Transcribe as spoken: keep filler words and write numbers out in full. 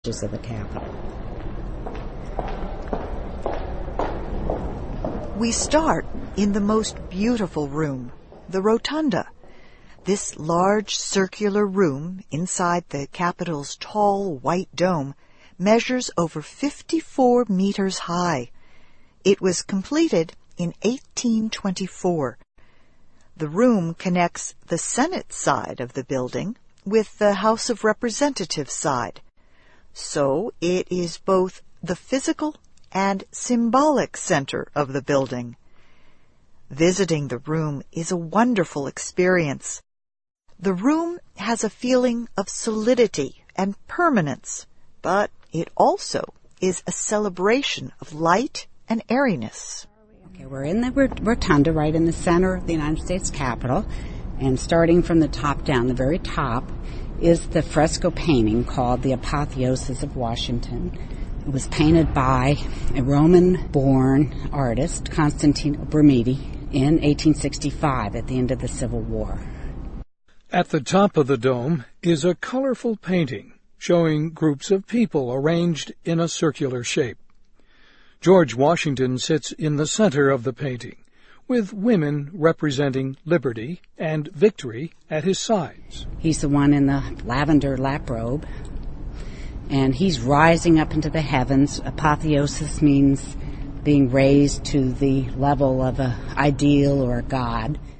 of the Capitol. We start in the most beautiful room, the Rotunda. This large circular room inside the Capitol's tall white dome measures over fifty-four meters high. It was completed in eighteen twenty-four. The room connects the Senate side of the building with the House of Representatives side. So it is both the physical and symbolic center of the building. Visiting the room is a wonderful experience. The room has a feeling of solidity and permanence, but it also is a celebration of light and airiness. Okay, we're in the rotunda right in the center of the United States Capitol, and starting from the top down, the very top, is the fresco painting called The Apotheosis of Washington. It was painted by a Roman-born artist, Constantino Brumidi, in eighteen sixty-five at the end of the Civil War. At the top of the dome is a colorful painting showing groups of people arranged in a circular shape. George Washington sits in the center of the painting, with women representing liberty and victory at his sides. He's the one in the lavender lap robe, and he's rising up into the heavens. Apotheosis means being raised to the level of an ideal or a god.